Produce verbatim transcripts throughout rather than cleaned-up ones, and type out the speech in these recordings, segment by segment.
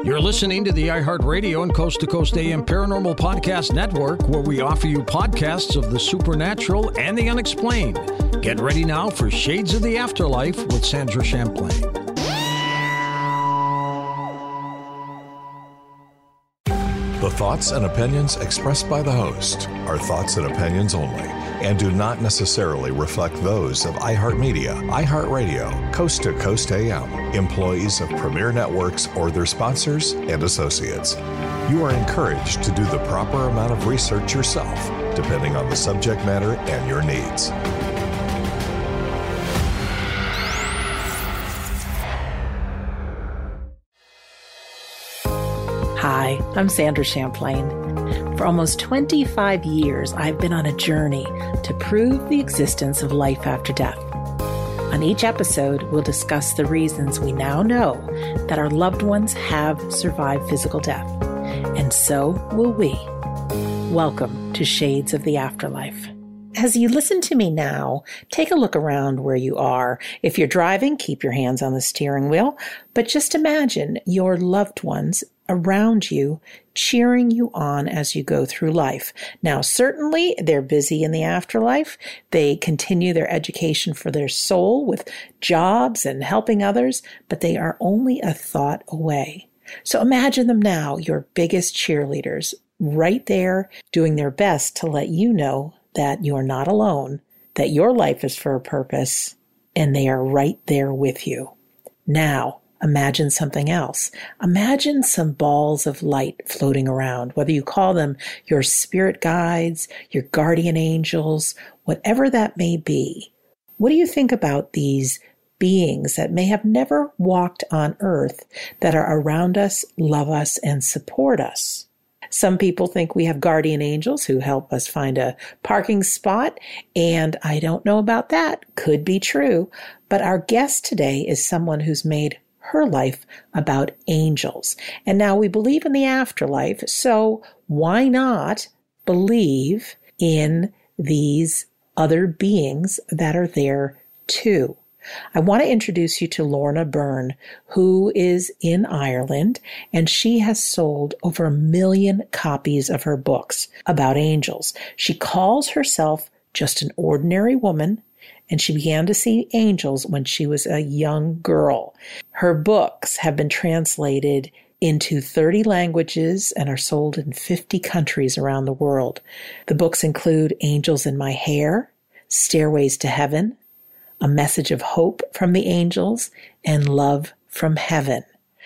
You're listening to the iHeartRadio and Coast to Coast A M Paranormal Podcast Network, where we offer you podcasts of the supernatural and the unexplained. Get ready now for Shades of the Afterlife with Sandra Champlain. The thoughts and opinions expressed by the host are thoughts and opinions only and do not necessarily reflect those of iHeartMedia, iHeartRadio, Coast to Coast A M, employees of Premier Networks, or their sponsors and associates. You are encouraged to do the proper amount of research yourself, depending on the subject matter and your needs. Hi, I'm Sandra Champlain. For almost twenty-five years, I've been on a journey to prove the existence of life after death. On each episode, we'll discuss the reasons we now know that our loved ones have survived physical death. And so will we. Welcome to Shades of the Afterlife. As you listen to me now, take a look around where you are. If you're driving, keep your hands on the steering wheel, but just imagine your loved ones around you cheering you on as you go through life. Now, certainly they're busy in the afterlife. They continue their education for their soul with jobs and helping others, but they are only a thought away. So imagine them now, your biggest cheerleaders, right there doing their best to let you know that you're not alone, that your life is for a purpose, and they are right there with you. Now, imagine something else. Imagine some balls of light floating around, whether you call them your spirit guides, your guardian angels, whatever that may be. What do you think about these beings that may have never walked on earth that are around us, love us, and support us? Some people think we have guardian angels who help us find a parking spot, and I don't know about that. Could be true. But our guest today is someone who's made her life about angels. And now we believe in the afterlife, so why not believe in these other beings that are there too? I want to introduce you to Lorna Byrne, who is in Ireland, and she has sold over a million copies of her books about angels. She calls herself just an ordinary woman, and she began to see angels when she was a young girl. Her books have been translated into thirty languages and are sold in fifty countries around the world. The books include Angels in My Hair, Stairways to Heaven, A Message of Hope from the Angels, and Love from Heaven.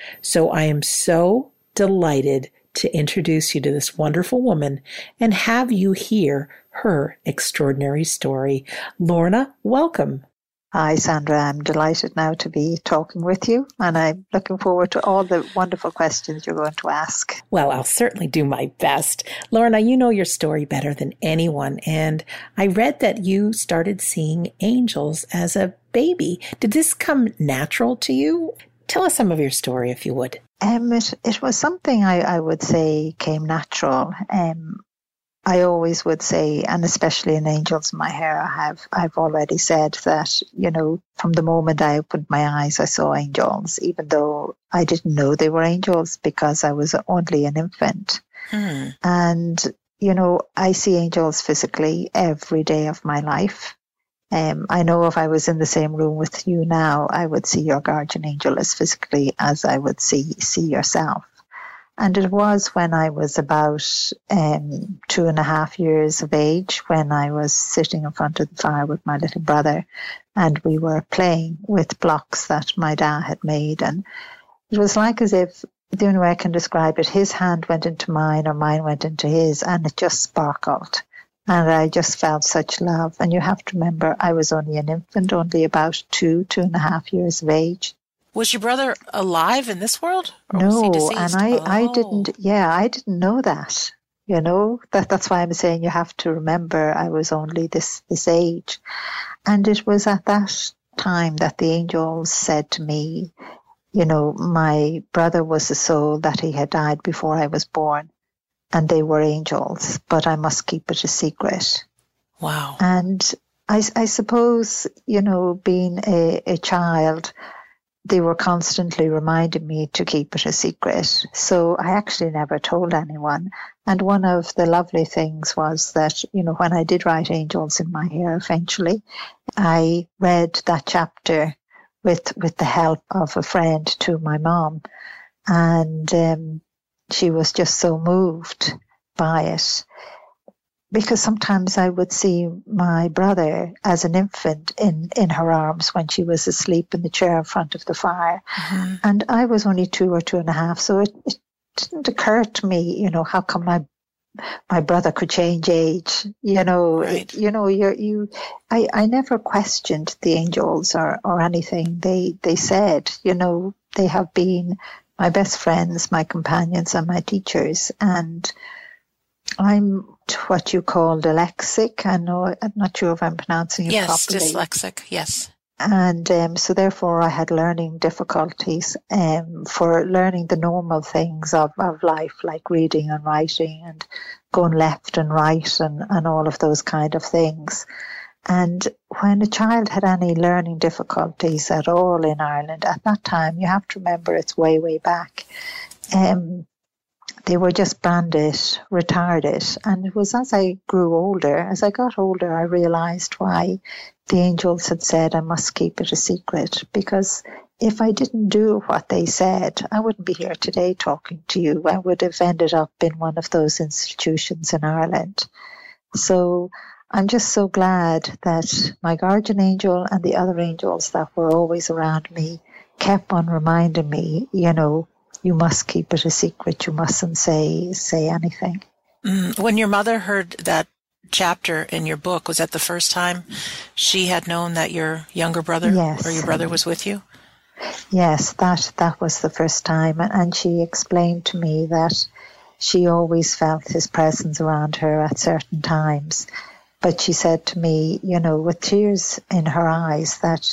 So I am so delighted to introduce you to this wonderful woman and have you hear her extraordinary story. Lorna, welcome. Hi, Sandra. I'm delighted now to be talking with you, and I'm looking forward to all the wonderful questions you're going to ask. Well, I'll certainly do my best. Lorna, you know your story better than anyone, and I read that you started seeing angels as a baby. Did this come natural to you? Tell us some of your story, if you would. Um, it, it was something I, I would say came natural. Um, I always would say, and especially in Angels in My Hair, I have, I've already said that, you know, from the moment I opened my eyes, I saw angels, even though I didn't know they were angels because I was only an infant. Hmm. And, you know, I see angels physically every day of my life. Um, I know if I was in the same room with you now, I would see your guardian angel as physically as I would see, see yourself. And it was when I was about um, two and a half years of age when I was sitting in front of the fire with my little brother, and we were playing with blocks that my dad had made. And it was like as if, the only way I can describe it, his hand went into mine or mine went into his, and it just sparkled. And I just felt such love. And you have to remember, I was only an infant, only about two, two and a half years of age. Was your brother alive in this world? Or no, was he deceased? and I, oh. I didn't, yeah, I didn't know that. You know, that that's why I'm saying you have to remember I was only this, this age. And it was at that time that the angels said to me, you know, my brother was a soul that he had died before I was born, and they were angels, but I must keep it a secret. Wow. And I, I suppose, you know, being a, a child, they were constantly reminding me to keep it a secret. So I actually never told anyone. And one of the lovely things was that, you know, when I did write Angels in My Hair eventually, I read that chapter with with the help of a friend to my mom. And um, she was just so moved by it. Because sometimes I would see my brother as an infant in, in her arms when she was asleep in the chair in front of the fire. Mm-hmm. And I was only two or two and a half. So it, it didn't occur to me, you know, how come my my brother could change age? You know, right. it, you know, you you. I, I never questioned the angels or, or anything. They they said, you know, they have been my best friends, my companions, and my teachers, and I'm what you call dyslexic. I know, I'm not sure if I'm pronouncing it yes, properly. Yes, dyslexic, yes. And um, so therefore I had learning difficulties um, for learning the normal things of, of life, like reading and writing and going left and right and, and all of those kind of things. And when a child had any learning difficulties at all in Ireland, at that time, you have to remember it's way, way back, um, they were just branded retarded. And it was as I grew older, as I got older, I realized why the angels had said I must keep it a secret. Because if I didn't do what they said, I wouldn't be here today talking to you. I would have ended up in one of those institutions in Ireland. So I'm just so glad that my guardian angel and the other angels that were always around me kept on reminding me, you know, you must keep it a secret. You mustn't say say anything. Mm. When your mother heard that chapter in your book, was that the first time she had known that your younger brother yes. or your brother was with you? Yes, that, that was the first time. And she explained to me that she always felt his presence around her at certain times. But she said to me, you know, with tears in her eyes, that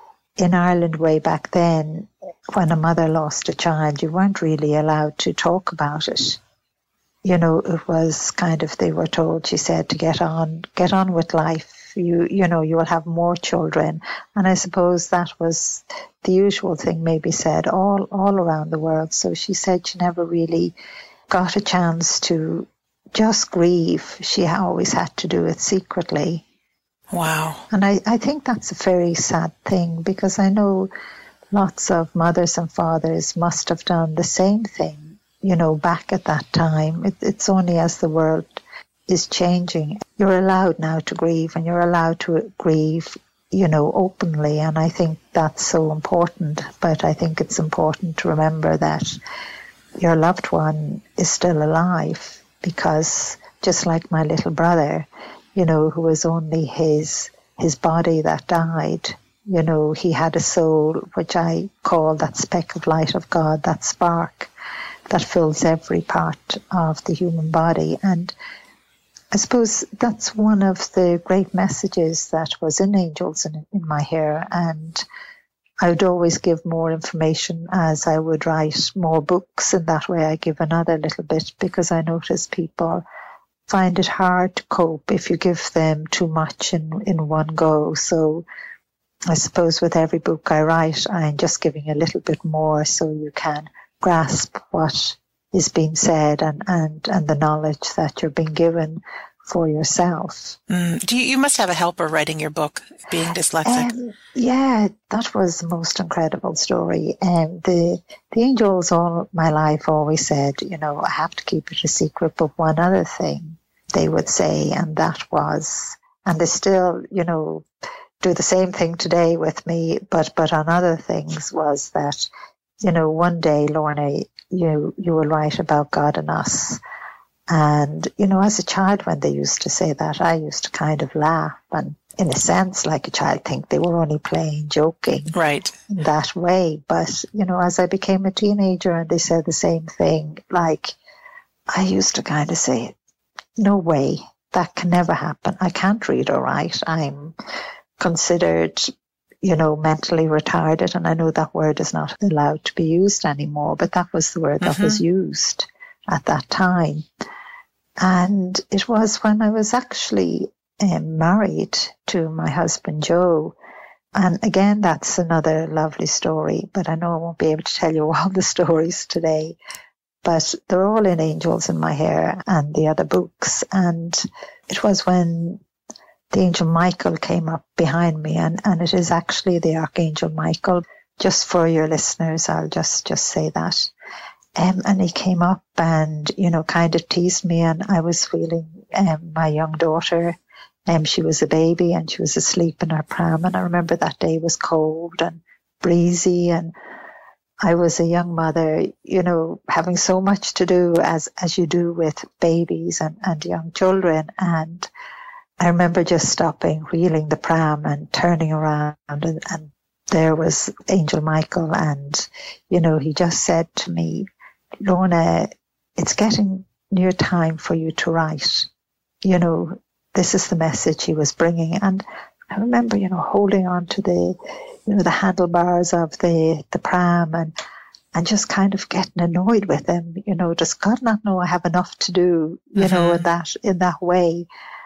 in Ireland way back then, when a mother lost a child, you weren't really allowed to talk about it. You know, it was kind of, they were told, she said, to get on, get on with life. You, you know, you will have more children. And I suppose that was the usual thing maybe said all, all around the world. So she said she never really got a chance to just grieve. She always had to do it secretly. Wow. And I, I think that's a very sad thing, because I know lots of mothers and fathers must have done the same thing, you know, back at that time. It, it's only as the world is changing, you're allowed now to grieve, and you're allowed to grieve, you know, openly. And I think that's so important. But I think it's important to remember that your loved one is still alive, because just like my little brother, you know, who was only his his body that died, you know, he had a soul, which I call that speck of light of God, that spark that fills every part of the human body. And I suppose that's one of the great messages that was in Angels in, in My Hair. And I would always give more information as I would write more books. And that way I give another little bit, because I notice people find it hard to cope if you give them too much in, in one go. So I suppose with every book I write, I'm just giving a little bit more so you can grasp what is being said and, and, and the knowledge that you're being given for yourself. Mm. Do you, you must have a helper writing your book, being dyslexic. Um, yeah, that was the most incredible story. Um, the the angels all my life always said, you know, I have to keep it a secret. But one other thing they would say, and that was, and they still, you know, do the same thing today with me, but but on other things, was that, you know, one day, Lorna, you you will write about God and us. And, you know, as a child, when they used to say that, I used to kind of laugh and, in a sense, like a child, think they were only playing, joking. Right. In that way. But, you know, as I became a teenager and they said the same thing, like, I used to kind of say, no way, that can never happen. I can't read or write. I'm considered, you know, mentally retarded. And I know that word is not allowed to be used anymore, but that was the word mm-hmm. that was used at that time. And it was when I was actually um, married to my husband, Joe, And again, that's another lovely story, but I know I won't be able to tell you all the stories today. But they're all in Angels in My Hair and the other books. And it was when the angel Michael came up behind me, and, and it is actually the Archangel Michael. Just for your listeners, I'll just, just say that. Um, and he came up and, you know, kind of teased me, and I was feeling um, my young daughter. Um, she was a baby and she was asleep in her pram. And I remember that day was cold and breezy, and I was a young mother, you know, having so much to do as, as you do with babies and, and young children. And I remember just stopping, wheeling the pram and turning around, and, and there was Angel Michael. And, you know, he just said to me, Lorna, it's getting near time for you to write. You know, this is the message he was bringing. And I remember, you know, holding on to the, you know, the handlebars of the, the pram and, and just kind of getting annoyed with him. You know, does God not know I have enough to do, you mm-hmm. know, in that, in that way?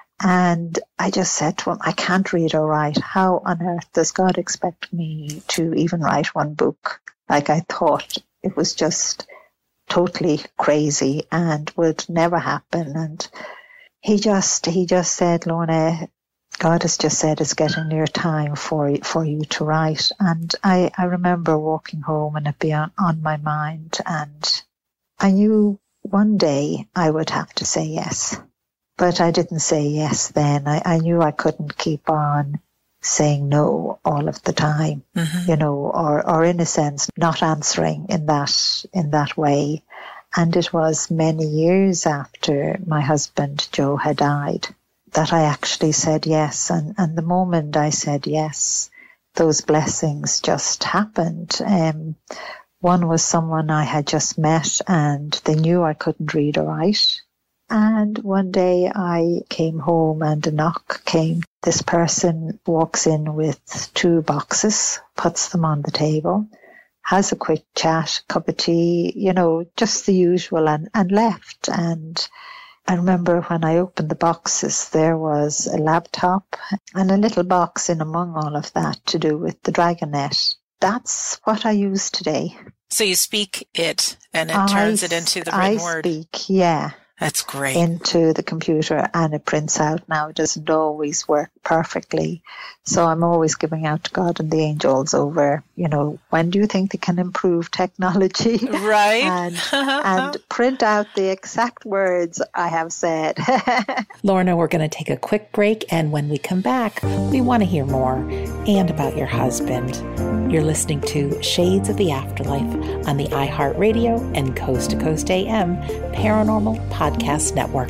And I just said to him, I can't read or write. How on earth does God expect me to even write one book? Like, I thought it was just totally crazy and would never happen. And he just, he just said, Lorna, God has just said it's getting near time for for you to write. And I, I remember walking home and it being on, on my mind. And I knew one day I would have to say yes. But I didn't say yes then. I, I knew I couldn't keep on saying no all of the time, mm-hmm. you know, or, or in a sense, not answering in that in that way. And it was many years after my husband, Joe, had died that I actually said yes. And, and the moment I said yes, those blessings just happened. Um, one was someone I had just met and they knew I couldn't read or write. And one day I came home and a knock came. This person walks in with two boxes, puts them on the table, has a quick chat, cup of tea, you know, just the usual, and, and left. And I remember when I opened the boxes, there was a laptop and a little box in among all of that to do with the Dragonet. That's what I use today. So you speak it and it turns I, it into the written I word. I speak, yeah. That's great. Into the computer, and it prints out now. It doesn't always work perfectly. So I'm always giving out to God and the angels over, you know, when do you think they can improve technology? Right. and, and print out the exact words I have said. Lorna, we're going to take a quick break. And when we come back, we want to hear more and about your husband. You're listening to Shades of the Afterlife on the iHeartRadio and Coast to Coast A M Paranormal Podcast Network.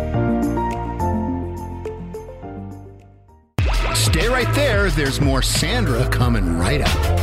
Stay right there. There's more Sandra coming right up.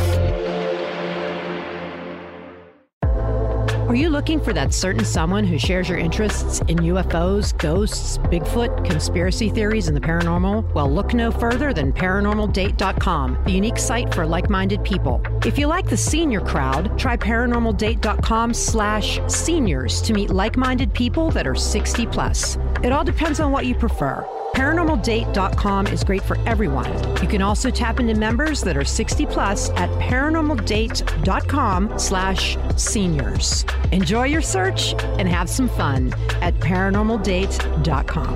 Are you looking for that certain someone who shares your interests in U F Os, ghosts, Bigfoot, conspiracy theories, and the paranormal? Well, look no further than paranormal date dot com, the unique site for like-minded people. If you like the senior crowd, try paranormal date dot com slash seniors to meet like-minded people that are sixty plus. It all depends on what you prefer. paranormal date dot com is great for everyone. You can also tap into members that are sixty plus at paranormal date dot com slash seniors. Enjoy your search and have some fun at paranormal date dot com.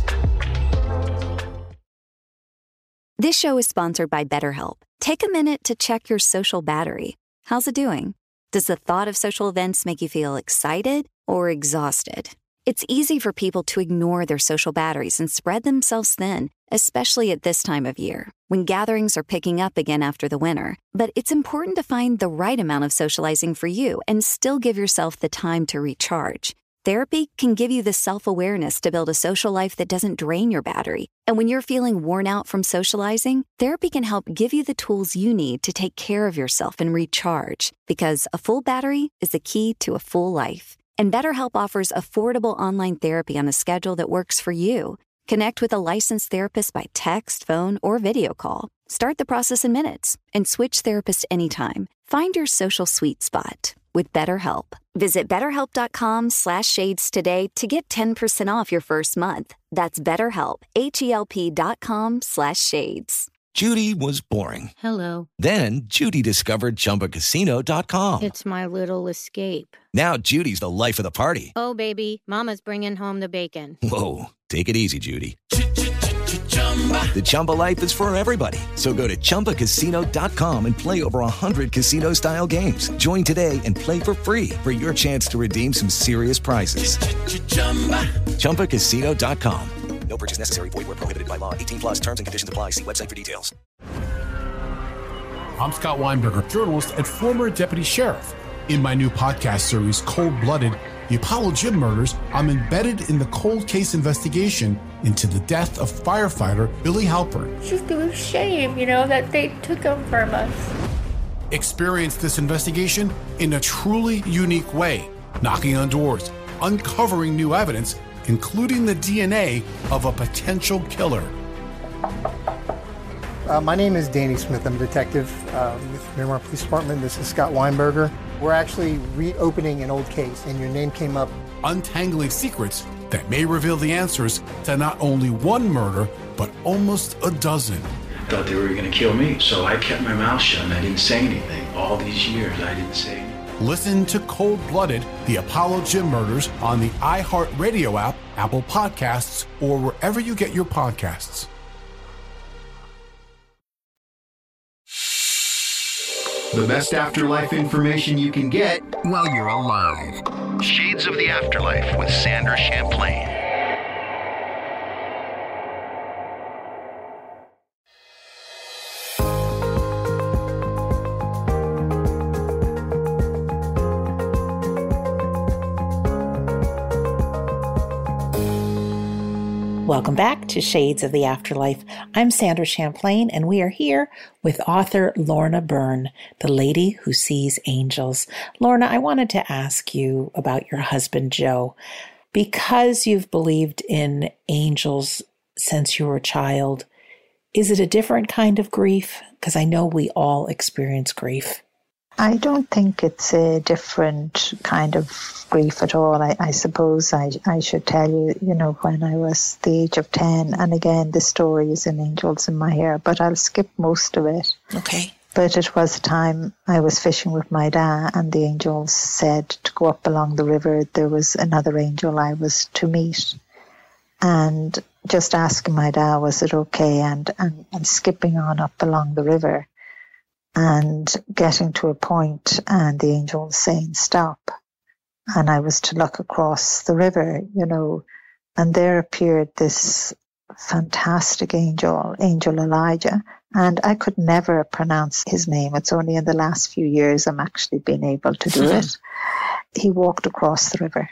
This show is sponsored by BetterHelp. Take a minute to check your social battery. How's it doing? Does the thought of social events make you feel excited or exhausted? It's easy for people to ignore their social batteries and spread themselves thin, especially at this time of year, when gatherings are picking up again after the winter. But it's important to find the right amount of socializing for you and still give yourself the time to recharge. Therapy can give you the self-awareness to build a social life that doesn't drain your battery. And when you're feeling worn out from socializing, therapy can help give you the tools you need to take care of yourself and recharge. Because a full battery is the key to a full life. And BetterHelp offers affordable online therapy on a schedule that works for you. Connect with a licensed therapist by text, phone, or video call. Start the process in minutes and switch therapists anytime. Find your social sweet spot with BetterHelp. Visit betterhelp.com slash shades today to get ten percent off your first month. That's BetterHelp, H E L P dot com slash shades. Judy was boring. Hello. Then Judy discovered Chumba Casino dot com. It's my little escape. Now Judy's the life of the party. Oh, baby, mama's bringing home the bacon. Whoa, take it easy, Judy. The Chumba life is for everybody. So go to Chumba Casino dot com and play over one hundred casino-style games. Join today and play for free for your chance to redeem some serious prizes. Chumba Casino dot com. No purchase necessary. Void where prohibited by law. eighteen plus terms and conditions apply. See website for details. I'm Scott Weinberger, journalist and former deputy sheriff. In my new podcast series, Cold Blooded, The Apollo Gym Murders, I'm embedded in the cold case investigation into the death of firefighter Billy Halpern. It's just a shame, you know, that they took him from us. Experience this investigation in a truly unique way, knocking on doors, uncovering new evidence, including the D N A of a potential killer. Uh, my name is Danny Smith. I'm a detective uh, with the Miramar Police Department. This is Scott Weinberger. We're actually reopening an old case, and your name came up. Untangling secrets that may reveal the answers to not only one murder, but almost a dozen. I thought they were going to kill me, so I kept my mouth shut and I didn't say anything. All these years, I didn't say anything. Listen to Cold Blooded, The Apollo Gym Murders on the iHeartRadio app, Apple Podcasts, or wherever you get your podcasts. The best afterlife information you can get while you're alive. Shades of the Afterlife with Sandra Champlain. Welcome back to Shades of the Afterlife. I'm Sandra Champlain, and we are here with author Lorna Byrne, the lady who sees angels. Lorna, I wanted to ask you about your husband, Joe. Because you've believed in angels since you were a child, is it a different kind of grief? Because I know we all experience grief. I don't think it's a different kind of grief at all. I, I suppose I, I should tell you, you know, when I was the age of ten, and again, the story is in Angels in My Hair, but I'll skip most of it. Okay. But it was a time I was fishing with my dad, and the angels said to go up along the river. There was another angel I was to meet. And just asking my dad, was it okay? And, and, and skipping on up along the river. And getting to a point and the angel saying, stop. And I was to look across the river, you know, and there appeared this fantastic angel, Angel Elijah. And I could never pronounce his name. It's only in the last few years I'm actually been able to do it. He walked across the river.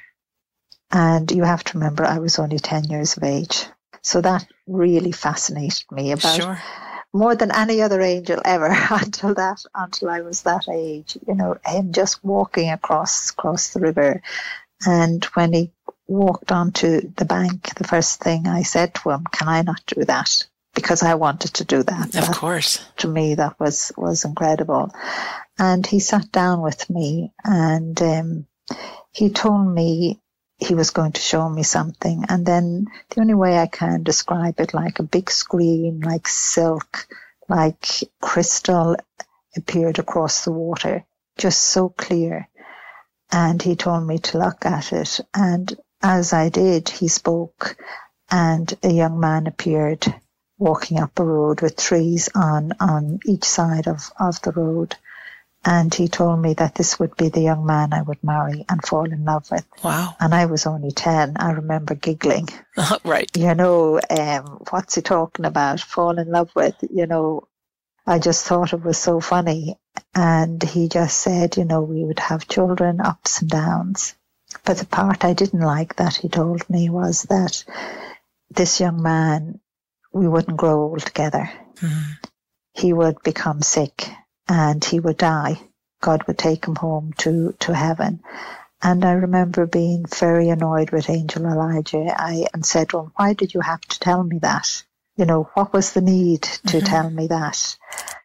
And you have to remember, I was only ten years of age. So that really fascinated me about Sure. more than any other angel ever until that, until I was that age, you know, him just walking across, across the river. And when he walked onto the bank, the first thing I said to him, can I not do that? Because I wanted to do that. Of that, course. To me, that was, was incredible. And he sat down with me and um, he told me he was going to show me something. And then the only way I can describe it, like a big screen, like silk, like crystal appeared across the water, just so clear. And he told me to look at it. And as I did, he spoke and a young man appeared walking up a road with trees on, on each side of, of the road. And he told me that this would be the young man I would marry and fall in love with. Wow. And I was only ten. I remember giggling. Right. You know, um, what's he talking about? Fall in love with, you know. I just thought it was so funny. And he just said, you know, we would have children, ups and downs. But the part I didn't like that he told me was that this young man, we wouldn't grow old together. Mm-hmm. He would become sick. And he would die. God would take him home to, to heaven. And I remember being very annoyed with Angel Elijah. I and said to him, why did you have to tell me that? You know, what was the need to mm-hmm. tell me that?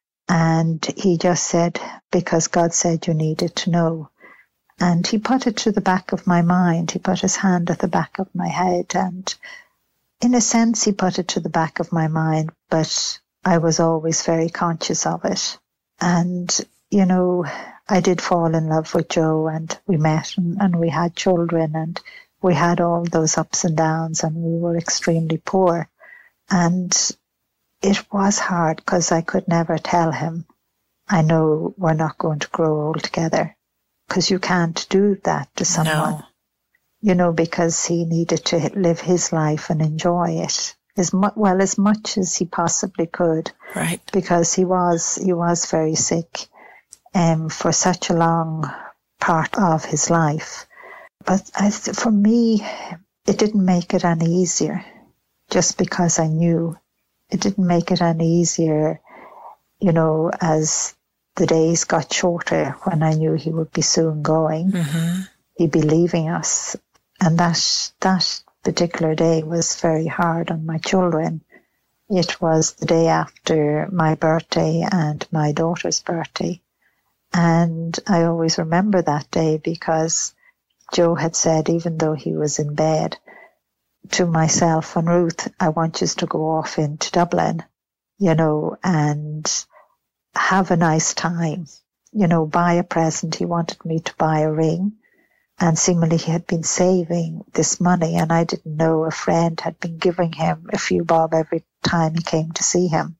And he just said, because God said you needed to know. And he put it to the back of my mind. He put his hand at the back of my head. And in a sense, he put it to the back of my mind. But I was always very conscious of it. And, you know, I did fall in love with Joe, and we met and, and we had children, and we had all those ups and downs, and we were extremely poor. And it was hard because I could never tell him, I know we're not going to grow old together, because you can't do that to someone, No. you know, because he needed to live his life and enjoy it as mu- well as much as he possibly could. Right. Because he was he was very sick um, for such a long part of his life. But I th- for me, it didn't make it any easier, just because I knew. It didn't make it any easier, you know, as the days got shorter when I knew he would be soon going. Mm-hmm. He'd be leaving us. And that that particular day was very hard on my children. It was the day after my birthday and my daughter's birthday. And I always remember that day because Joe had said, even though he was in bed, to myself and Ruth, I want you to go off into Dublin, you know, and have a nice time, you know, buy a present. He wanted me to buy a ring, and seemingly he had been saving this money, and I didn't know a friend had been giving him a few bob every time he came to see him.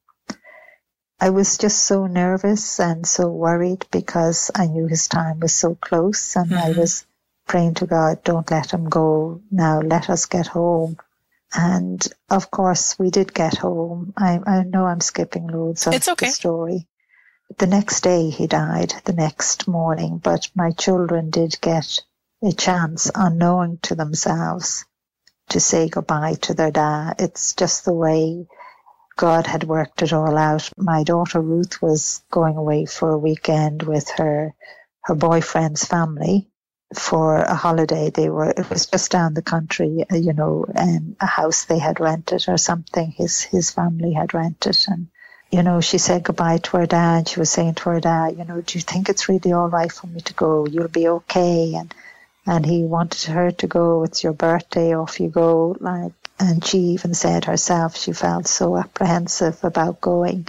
I was just so nervous and so worried because I knew his time was so close, and mm-hmm. I was praying to God, don't let him go now, let us get home. And of course we did get home. I, I know I'm skipping loads of it's okay. the story. The next day he died, the next morning, but my children did get a chance, unknowing to themselves, to say goodbye to their dad. It's just the way God had worked it all out. My daughter Ruth was going away for a weekend with her her boyfriend's family for a holiday. They were, it was just down the country, you know, um, a house they had rented or something. His his family had rented, and you know, she said goodbye to her dad. She was saying to her dad, you know, do you think it's really all right for me to go? You'll be okay. And and he wanted her to go. It's your birthday, off you go. Like, and she even said herself she felt so apprehensive about going.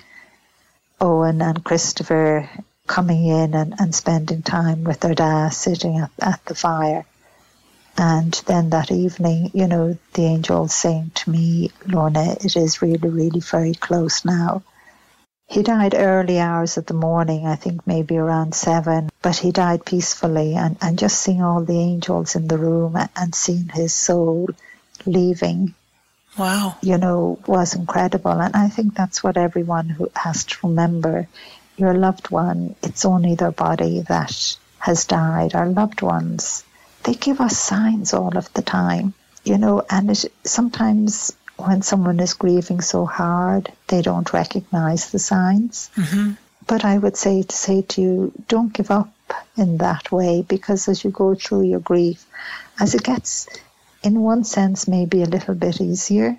Owen and Christopher coming in and, and spending time with their dad, sitting at, at the fire. And then that evening, you know, the angel saying to me, Lorna, it is really, really very close now. He died early hours of the morning, I think maybe around seven, but he died peacefully, and, and just seeing all the angels in the room and seeing his soul leaving, wow, you know, was incredible. And I think that's what everyone who has to remember. Your loved one, it's only their body that has died. Our loved ones, they give us signs all of the time, you know, and it, sometimes when someone is grieving so hard, they don't recognize the signs. Mm-hmm. But I would say to say to you, don't give up in that way, because as you go through your grief, as it gets, in one sense, maybe a little bit easier,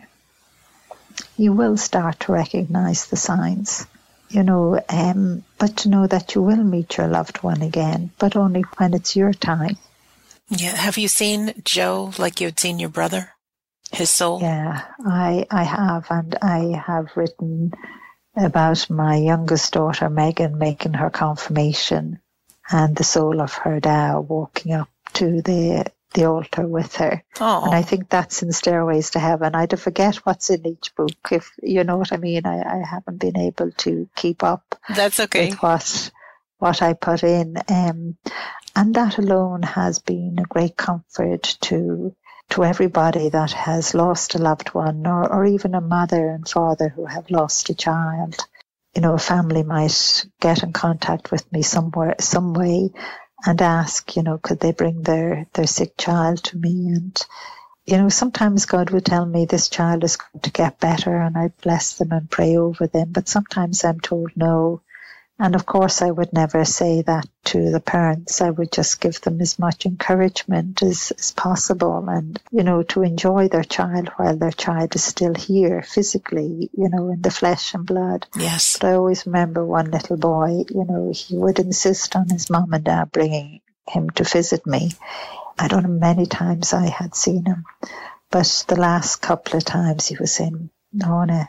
you will start to recognize the signs. You know, um, but to know that you will meet your loved one again, but only when it's your time. Yeah. Have you seen Joe like you had seen your brother? His soul? Yeah, I I have, and I have written about my youngest daughter, Megan, making her confirmation, and the soul of her dad walking up to the the altar with her. Oh. And I think that's in Stairways to Heaven. I do forget what's in each book, if you know what I mean. I, I haven't been able to keep up. That's okay. With what what I put in, um, and that alone has been a great comfort to. to everybody that has lost a loved one, or, or even a mother and father who have lost a child. You know, a family might get in contact with me somewhere, some way, and ask, you know, could they bring their, their sick child to me? And, you know, sometimes God would tell me this child is going to get better, and I bless them and pray over them. But sometimes I'm told no. And of course, I would never say that to the parents. I would just give them as much encouragement as, as possible, and, you know, to enjoy their child while their child is still here physically, you know, in the flesh and blood. Yes. But I always remember one little boy, you know, he would insist on his mom and dad bringing him to visit me. I don't know many times I had seen him, but the last couple of times he was saying, Lorna,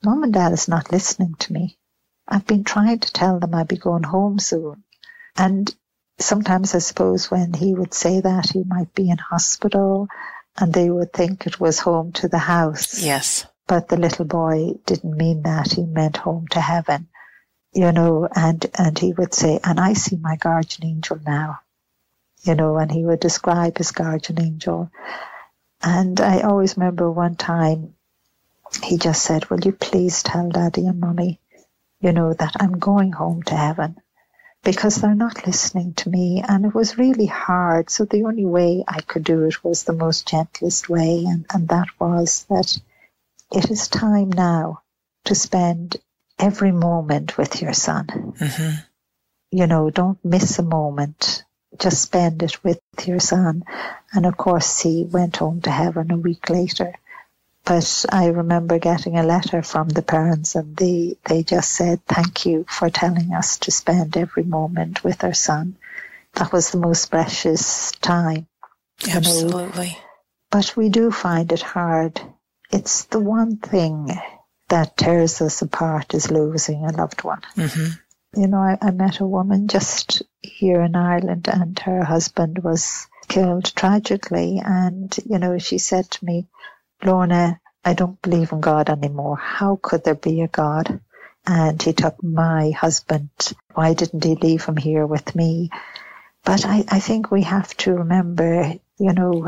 Mom and Dad is not listening to me. I've been trying to tell them I'd be going home soon. And sometimes I suppose when he would say that, he might be in hospital and they would think it was home to the house. Yes. But the little boy didn't mean that. He meant home to heaven, you know, and, and he would say, and I see my guardian angel now, you know, and he would describe his guardian angel. And I always remember one time he just said, will you please tell Daddy and Mommy, you know, that I'm going home to heaven, because they're not listening to me. And it was really hard. So the only way I could do it was the most gentlest way. And, and that was that it is time now to spend every moment with your son. Mm-hmm. You know, don't miss a moment. Just spend it with your son. And of course, he went home to heaven a week later. But I remember getting a letter from the parents, and they, they just said, thank you for telling us to spend every moment with our son. That was the most precious time. Absolutely. You know? But we do find it hard. It's the one thing that tears us apart is losing a loved one. Mm-hmm. You know, I, I met a woman just here in Ireland, and her husband was killed tragically. And, you know, she said to me, Lorna, I don't believe in God anymore. How could there be a God? And he took my husband. Why didn't he leave him here with me? But I, I think we have to remember, you know,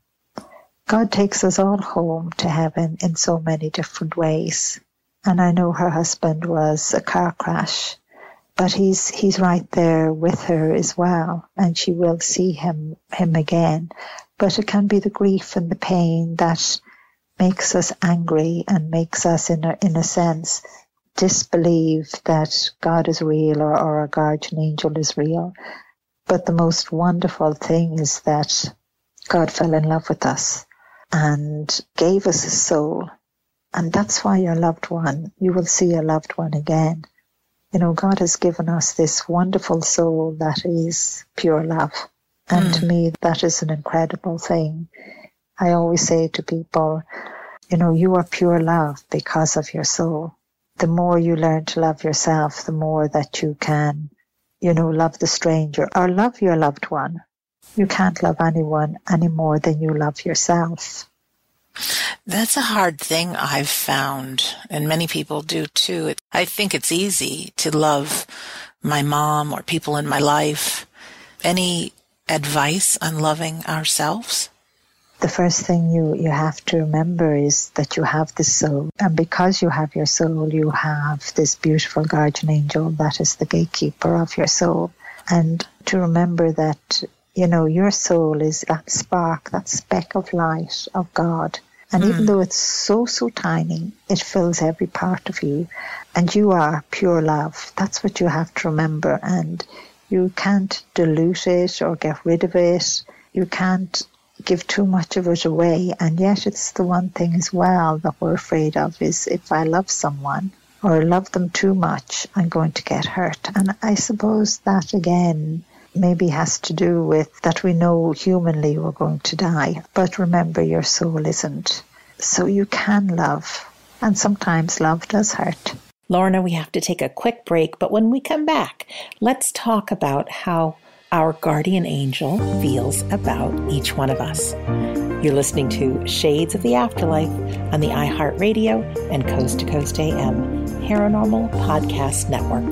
God takes us all home to heaven in so many different ways. And I know her husband was a car crash, but he's he's right there with her as well, and she will see him him again. But it can be the grief and the pain that makes us angry and makes us, in a, in a sense, disbelieve that God is real or, or our guardian angel is real. But the most wonderful thing is that God fell in love with us and gave us his soul. And that's why your loved one, you will see your loved one again. You know, God has given us this wonderful soul that is pure love. And mm. to me, that is an incredible thing. I always say to people, you know, you are pure love because of your soul. The more you learn to love yourself, the more that you can, you know, love the stranger or love your loved one. You can't love anyone any more than you love yourself. That's a hard thing I've found, and many people do too. It, I think it's easy to love my mom or people in my life. Any advice on loving ourselves? The first thing you, you have to remember is that you have this soul. And because you have your soul, you have this beautiful guardian angel that is the gatekeeper of your soul. And to remember that, you know, your soul is that spark, that speck of light of God. And mm. even though it's so, so tiny, it fills every part of you. And you are pure love. That's what you have to remember. And you can't dilute it or get rid of it. You can't give too much of it away. And yet it's the one thing as well that we're afraid of is if I love someone or love them too much, I'm going to get hurt. And I suppose that again maybe has to do with that we know humanly we're going to die. But remember, your soul isn't. So you can love. And sometimes love does hurt. Lorna, we have to take a quick break, but when we come back, let's talk about how our guardian angel feels about each one of us. You're listening to Shades of the Afterlife on the iHeartRadio and Coast to Coast A M Paranormal Podcast Network.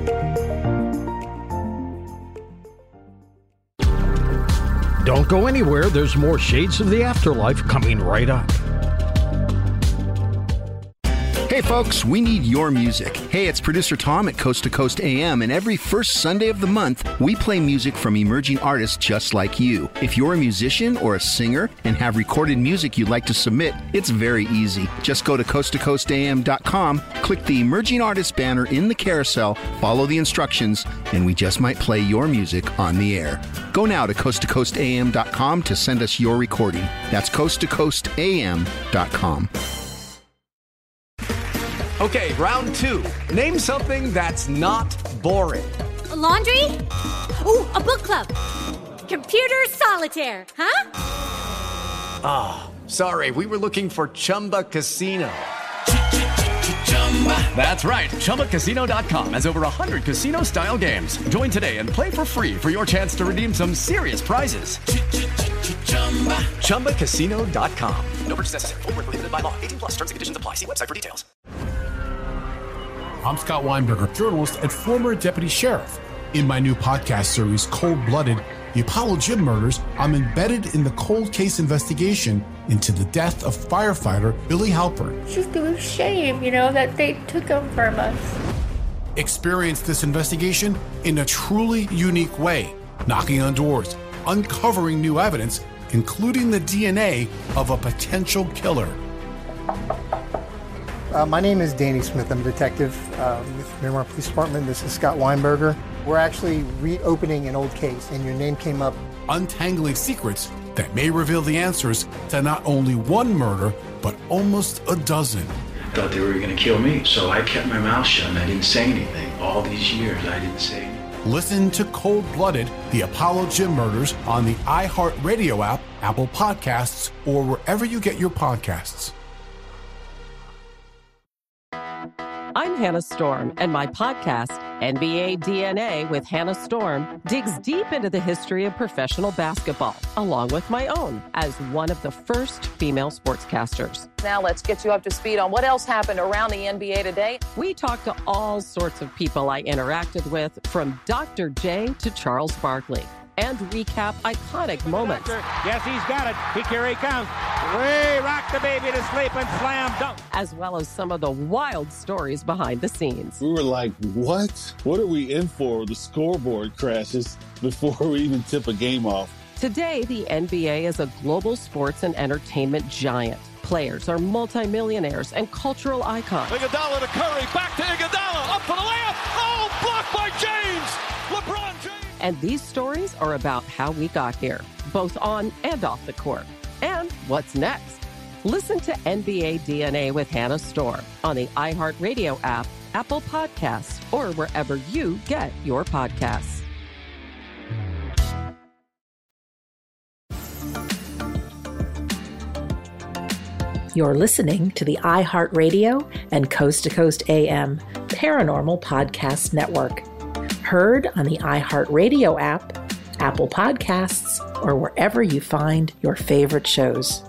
Don't go anywhere. There's more Shades of the Afterlife coming right up. Hey folks, we need your music. Hey, it's producer Tom at Coast to Coast A M, and every first Sunday of the month, we play music from emerging artists just like you. If you're a musician or a singer and have recorded music you'd like to submit, it's very easy. Just go to coast to coast a m dot com, click the Emerging Artists banner in the carousel, follow the instructions, and we just might play your music on the air. Go now to coast to coast a m dot com to send us your recording. That's coast to coast a m dot com. Okay, round two. Name something that's not boring. A laundry? Ooh, a book club. Computer solitaire, huh? Ah, oh, sorry, we were looking for Chumba Casino. That's right. Chumba Casino dot com has over one hundred casino-style games. Join today and play for free for your chance to redeem some serious prizes. Chumba Casino dot com. No purchase necessary. Void where prohibited by law. eighteen plus. Terms and conditions apply. See website for details. I'm Scott Weinberger, journalist and former deputy sheriff. In my new podcast series, Cold Blooded, The Apollo Gym Murders, I'm embedded in the cold case investigation into the death of firefighter Billy Halpern. It's just a shame, you know, that they took him from us. Experience this investigation in a truly unique way, knocking on doors, uncovering new evidence, including the D N A of a potential killer. Uh, my name is Danny Smith. I'm a detective uh, with Miramar Police Department. This is Scott Weinberger. We're actually reopening an old case, and your name came up. Untangling secrets that may reveal the answers to not only one murder, but almost a dozen. I thought they were going to kill me, so I kept my mouth shut and I didn't say anything. All these years, I didn't say anything. Listen to Cold Blooded, The Apollo Gym Murders on the iHeartRadio app, Apple Podcasts, or wherever you get your podcasts. I'm Hannah Storm, and my podcast, N B A D N A with Hannah Storm, digs deep into the history of professional basketball, along with my own, as one of the first female sportscasters. Now let's get you up to speed on what else happened around the N B A today. We talked to all sorts of people I interacted with, from Doctor J to Charles Barkley, and recap iconic moments. Yes, he's got it. Here he comes. Way rock the baby to sleep and slam dunk. As well as some of the wild stories behind the scenes. We were like, what? What are we in for? The scoreboard crashes before we even tip a game off. Today, the N B A is a global sports and entertainment giant. Players are multimillionaires and cultural icons. Iguodala to Curry, back to Iguodala, up for the layup. Oh, blocked by James. LeBron James. And these stories are about how we got here, both on and off the court. And what's next? Listen to N B A D N A with Hannah Storm on the iHeartRadio app, Apple Podcasts, or wherever you get your podcasts. You're listening to the iHeartRadio and Coast to Coast A M Paranormal Podcast Network. Heard on the iHeartRadio app, Apple Podcasts, or wherever you find your favorite shows.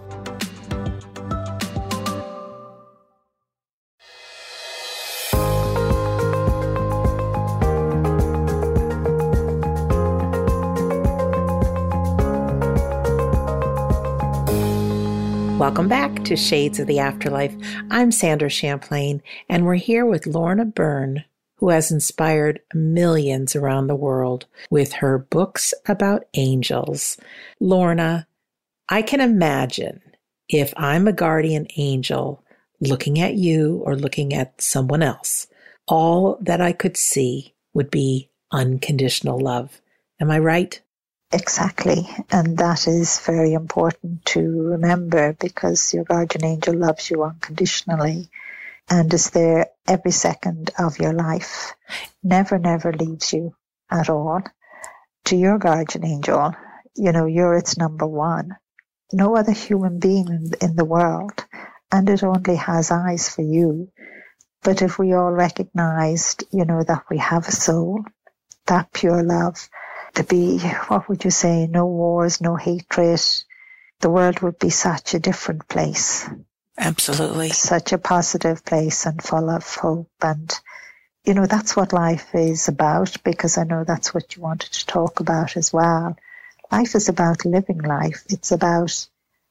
Welcome back to Shades of the Afterlife. I'm Sandra Champlain, and we're here with Lorna Byrne, who has inspired millions around the world with her books about angels. Lorna, I can imagine if I'm a guardian angel looking at you or looking at someone else, all that I could see would be unconditional love. Am I right? Exactly. And that is very important to remember, because your guardian angel loves you unconditionally and is there every second of your life. Never, never leaves you at all. To your guardian angel, you know, you're its number one. No other human being in, in the world, and it only has eyes for you. But if we all recognized, you know, that we have a soul, that pure love, to be, what would you say, no wars, no hatred, the world would be such a different place. Absolutely. Such a positive place and full of hope. And, you know, that's what life is about, because I know that's what you wanted to talk about as well. Life is about living life. It's about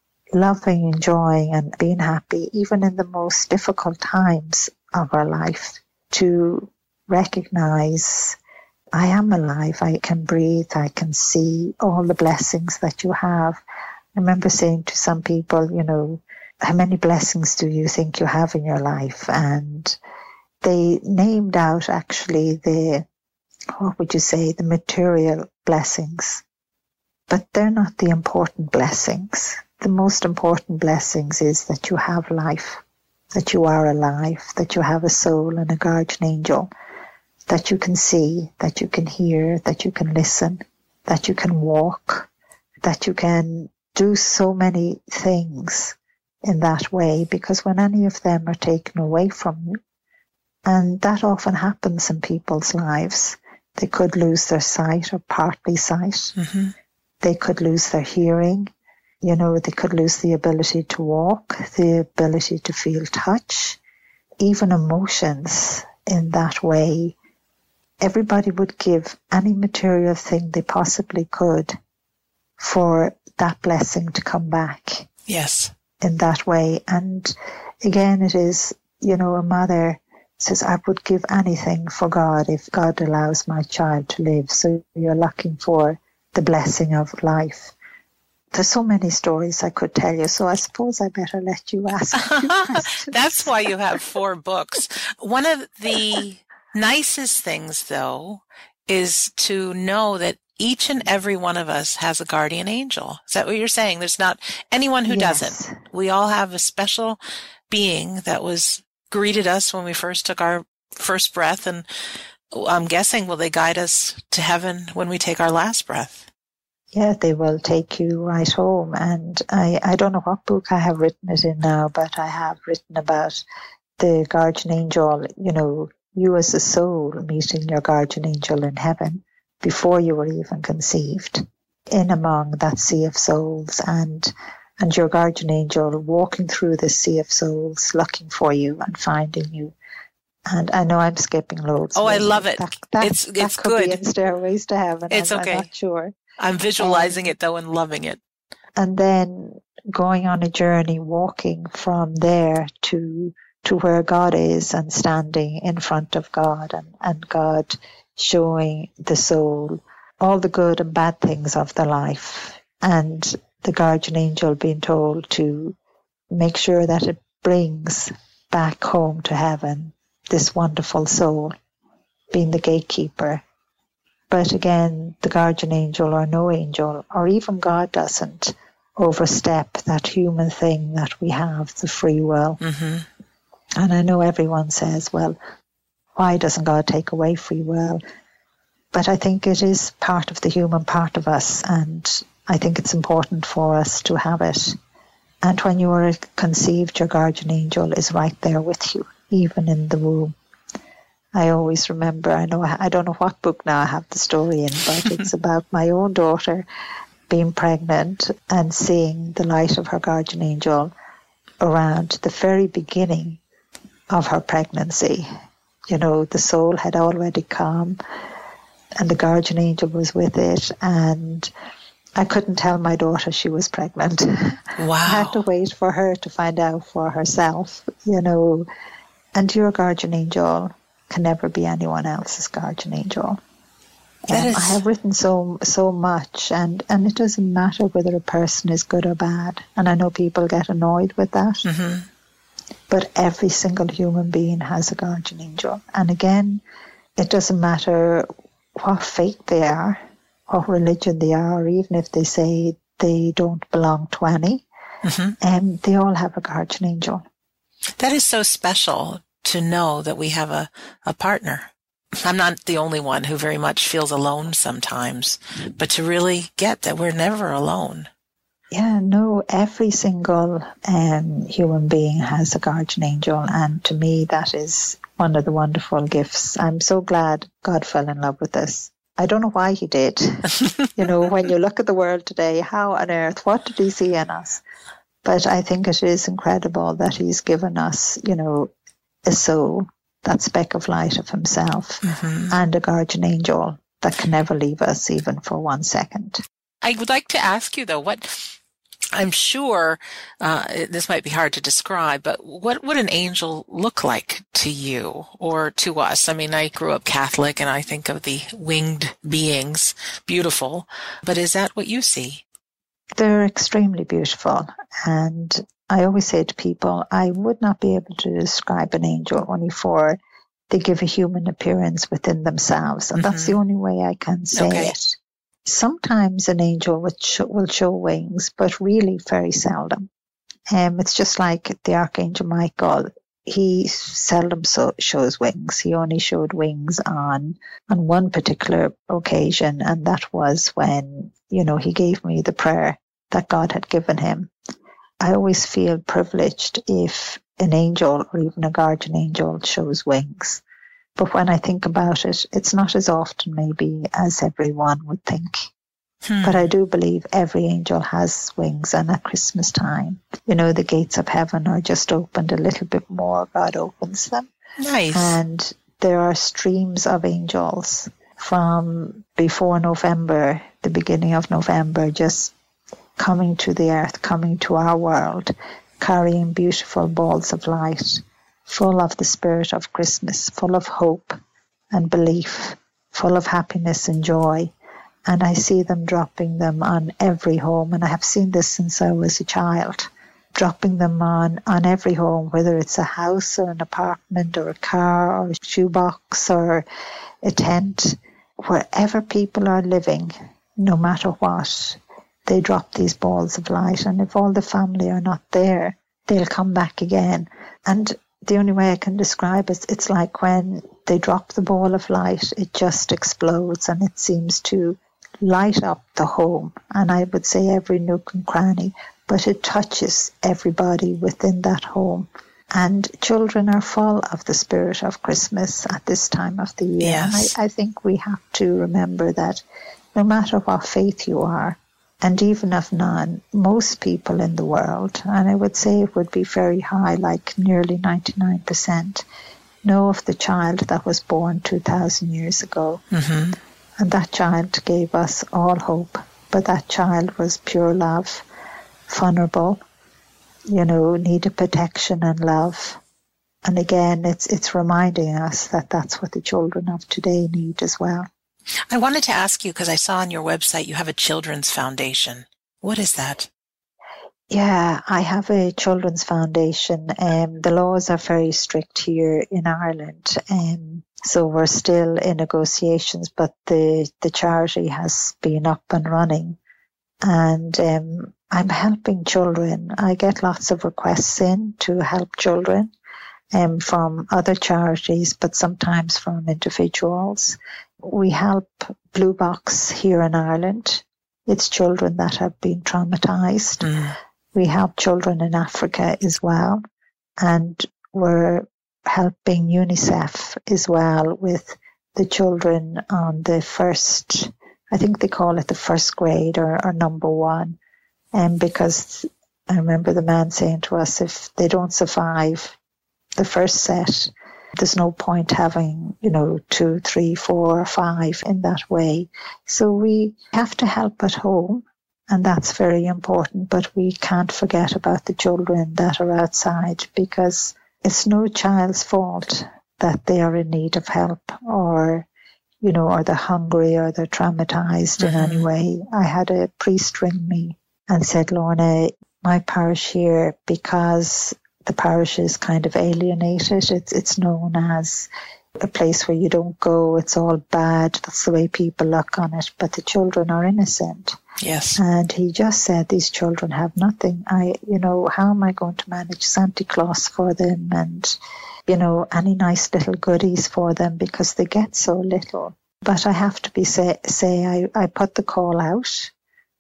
loving, enjoying, and being happy, even in the most difficult times of our life, to recognize I am alive, I can breathe, I can see all the blessings that you have. I remember saying to some people, you know, how many blessings do you think you have in your life? And they named out actually the, what would you say, the material blessings. But they're not the important blessings. The most important blessings is that you have life, that you are alive, that you have a soul and a guardian angel, that you can see, that you can hear, that you can listen, that you can walk, that you can do so many things in that way, because when any of them are taken away from you, And that often happens in people's lives. They could lose their sight or partly sight. Mm-hmm. They could lose their hearing. You know, they could lose the ability to walk, the ability to feel touch, even emotions in that way. Everybody would give any material thing they possibly could for that blessing to come back. Yes. In that way. And again, it is, you know, a mother says, I would give anything for God if God allows my child to live. So you're looking for the blessing of life. There's so many stories I could tell you, so I suppose I better let you ask a few questions. That's why you have four books. One of the nicest things, though, is to know that each and every one of us has a guardian angel. Is that what you're saying? There's not anyone who Yes. doesn't. We all have a special being that was greeted us when we first took our first breath, and I'm guessing, will they guide us to heaven when we take our last breath? Yeah, they will take you right home. And I, I don't know what book I have written it in now, but I have written about the guardian angel, you know, you as a soul meeting your guardian angel in heaven before you were even conceived, in among that sea of souls, and and your guardian angel walking through the sea of souls, looking for you and finding you. And I know I'm skipping loads. Oh, I love it. That, that, it's that it's could good. be in Stairways to Heaven. It's I'm, okay. I'm not sure. I'm visualizing um, it, though, and loving it. And then going on a journey, walking from there to to where God is, and standing in front of God, and, and God showing the soul all the good and bad things of the life, and the guardian angel being told to make sure that it brings back home to heaven this wonderful soul, being the gatekeeper. But again, the guardian angel or no angel, or even God, doesn't overstep that human thing that we have, the free will. Mm-hmm. And I know everyone says, well, why doesn't God take away free will? But I think it is part of the human part of us, and I think it's important for us to have it. And when you are conceived, your guardian angel is right there with you, even in the womb. I always remember, I know I don't know what book now I have the story in, but it's about my own daughter being pregnant and seeing the light of her guardian angel around the very beginning of her pregnancy. You know, the soul had already come, and the guardian angel was with it, and I couldn't tell my daughter she was pregnant. Wow. I had to wait for her to find out for herself, you know. And your guardian angel can never be anyone else's guardian angel. That um, is... I have written so so much, and, and it doesn't matter whether a person is good or bad. And I know people get annoyed with that. Mm-hmm. But every single human being has a guardian angel. And again, it doesn't matter what faith they are, what religion they are, or even if they say they don't belong to any, mm-hmm. um, they all have a guardian angel. That is so special to know that we have a, a partner. I'm not the only one who very much feels alone sometimes, but to really get that we're never alone. Yeah, no, every single um, human being has a guardian angel, and to me that is one of the wonderful gifts. I'm so glad God fell in love with us. I don't know why he did. You know, when you look at the world today, how on earth, what did he see in us? But I think it is incredible that he's given us, you know, a soul, that speck of light of himself, mm-hmm. and a guardian angel that can never leave us even for one second. I would like to ask you, though, what I'm sure uh, this might be hard to describe, but what would an angel look like to you or to us? I mean, I grew up Catholic, and I think of the winged beings, beautiful, but is that what you see? They're extremely beautiful, and I always say to people, I would not be able to describe an angel only for they give a human appearance within themselves, and mm-hmm. that's the only way I can say okay. it. Sometimes an angel will show, will show wings, but really very seldom. Um, it's just like the Archangel Michael. He seldom so, shows wings. He only showed wings on on one particular occasion, and that was when, you know, he gave me the prayer that God had given him. I always feel privileged if an angel or even a guardian angel shows wings. But when I think about it, it's not as often maybe as everyone would think. Hmm. But I do believe every angel has wings, and at Christmas time, you know, the gates of heaven are just opened a little bit more. God opens them. Nice. And there are streams of angels from before November, the beginning of November, just coming to the earth, coming to our world, carrying beautiful balls of light, full of the spirit of Christmas, full of hope and belief, full of happiness and joy. And I see them dropping them on every home. And I have seen this since I was a child, dropping them on, on every home, whether it's a house or an apartment or a car or a shoebox or a tent, wherever people are living, no matter what, they drop these balls of light. And if all the family are not there, they'll come back again. And the only way I can describe it, it's like when they drop the ball of light, it just explodes and it seems to light up the home, and I would say every nook and cranny, but it touches everybody within that home. And children are full of the spirit of Christmas at this time of the year. Yes. And I, I think we have to remember that no matter what faith you are, and even if none, most people in the world, and I would say it would be very high, like nearly ninety-nine percent, know of the child that was born two thousand years ago. Mm-hmm. And that child gave us all hope. But that child was pure love, vulnerable, you know, needed protection and love. And again, it's it's reminding us that that's what the children of today need as well. I wanted to ask you, because I saw on your website you have a children's foundation. What is that? Yeah, I have a children's foundation. Um, the laws are very strict here in Ireland. Um, so we're still in negotiations, but the, the charity has been up and running. And um, I'm helping children. I get lots of requests in to help children um, from other charities, but sometimes from individuals. We help Blue Box here in Ireland. It's children that have been traumatized. Mm. We help children in Africa as well. And we're helping UNICEF as well with the children on the first, I think they call it the first grade or, or number one. And um, because I remember the man saying to us, if they don't survive the first set, there's no point having, you know, two, three, four, five in that way. So we have to help at home, and that's very important. But we can't forget about the children that are outside, because it's no child's fault that they are in need of help, or, you know, or they're hungry or they're traumatized mm-hmm. in any way. I had a priest ring me and said, Lorna, my parish here, because the parish is kind of alienated. It's it's known as a place where you don't go. It's all bad. That's the way people look on it. But the children are innocent. Yes. And he just said, these children have nothing. I, you know, how am I going to manage Santa Claus for them and, you know, any nice little goodies for them, because they get so little. But I have to be say, say I, I put the call out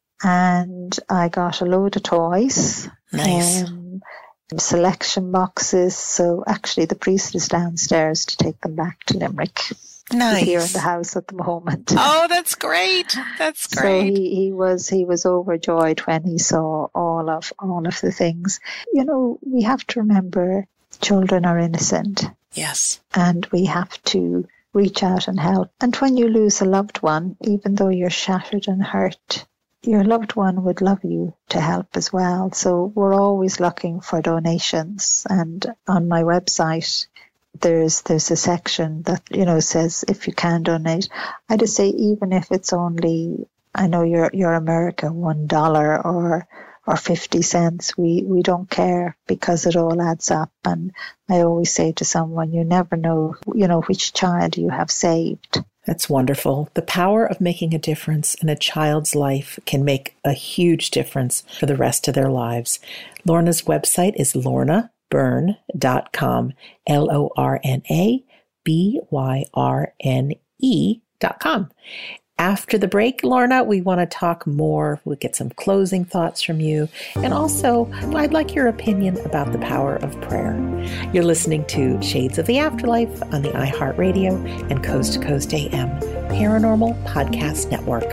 and I got a load of toys. Nice. Um, selection boxes. So actually the priest is downstairs to take them back to Limerick. Nice. He's here in the house at the moment. Oh, that's great. That's great. So he, he was he was overjoyed when he saw all of all of the things. You know, we have to remember children are innocent. Yes. And we have to reach out and help. And when you lose a loved one, even though you're shattered and hurt, your loved one would love you to help as well. So we're always looking for donations. And on my website, there's there's a section that, you know, says if you can donate. I just say, even if it's only, I know you're you're America, one dollar or or fifty cents, we, we don't care, because it all adds up. And I always say to someone, you never know, you know, which child you have saved. That's wonderful. The power of making a difference in a child's life can make a huge difference for the rest of their lives. Lorna's website is lorna byrne dot com, L O R N A B Y R N E dot com. After the break, Lorna, we want to talk more. We'll get some closing thoughts from you. And also, I'd like your opinion about the power of prayer. You're listening to Shades of the Afterlife on the iHeartRadio and Coast to Coast A M Paranormal Podcast Network.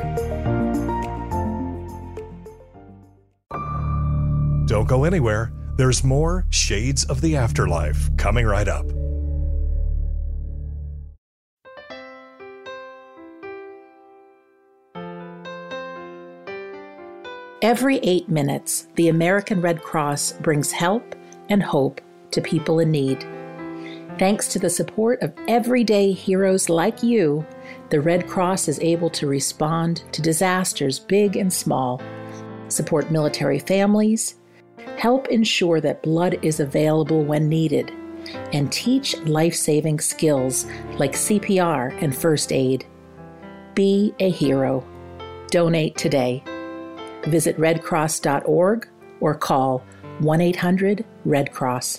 Don't go anywhere. There's more Shades of the Afterlife coming right up. Every eight minutes, the American Red Cross brings help and hope to people in need. Thanks to the support of everyday heroes like you, the Red Cross is able to respond to disasters big and small, support military families, help ensure that blood is available when needed, and teach life-saving skills like C P R and first aid. Be a hero. Donate today. Visit red cross dot org or call one eight hundred red cross.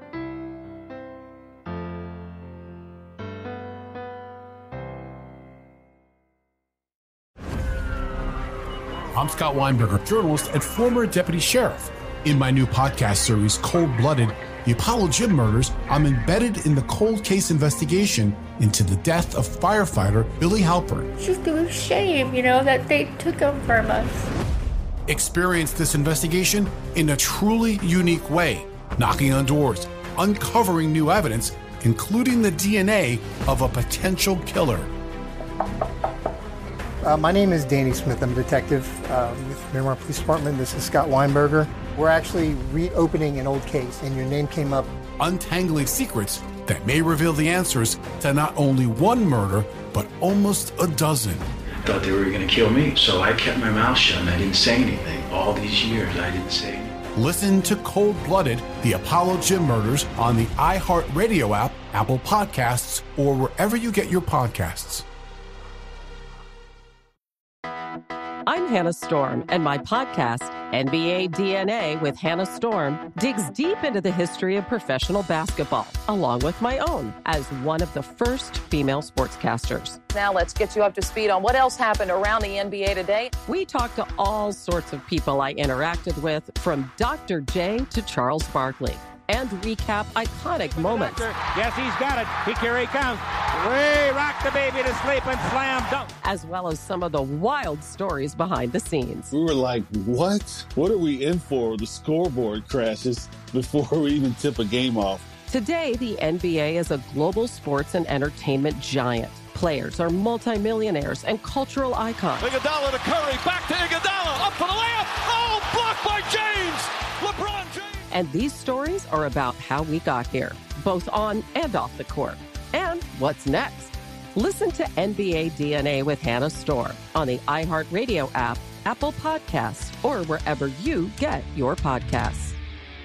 I'm Scott Weinberger, journalist and former deputy sheriff. In my new podcast series, Cold Blooded, The Apollo Gym Murders, I'm embedded in the cold case investigation into the death of firefighter Billy Halpern. It's just a shame, you know, that they took him from us. Experience this investigation in a truly unique way, knocking on doors, uncovering new evidence, including the D N A of a potential killer. Uh, my name is Danny Smith. I'm a detective uh, with Miramar Police Department. This is Scott Weinberger. We're actually reopening an old case, and your name came up. Untangling secrets that may reveal the answers to not only one murder, but almost a dozen. I thought they were going to kill me, so I kept my mouth shut and I didn't say anything. All these years, I didn't say anything. Listen to Cold Blooded, The Apollo Gym Murders on the iHeartRadio app, Apple Podcasts, or wherever you get your podcasts. I'm Hannah Storm, and my podcast, N B A D N A with Hannah Storm, digs deep into the history of professional basketball, along with my own, as one of the first female sportscasters. Now let's get you up to speed on what else happened around the N B A today. We talked to all sorts of people I interacted with, from Doctor J to Charles Barkley, and recap iconic moments. Yes, he's got it. He, here he comes. Way rock the baby to sleep and slam dunk. As well as some of the wild stories behind the scenes. We were like, what? What are we in for? The scoreboard crashes before we even tip a game off. Today, the N B A is a global sports and entertainment giant. Players are multimillionaires and cultural icons. Iguodala to Curry, back to Iguodala, up for the layup. Oh, blocked by James. LeBron James. And these stories are about how we got here, both on and off the court. And what's next? Listen to N B A D N A with Hannah Storm on the iHeartRadio app, Apple Podcasts, or wherever you get your podcasts.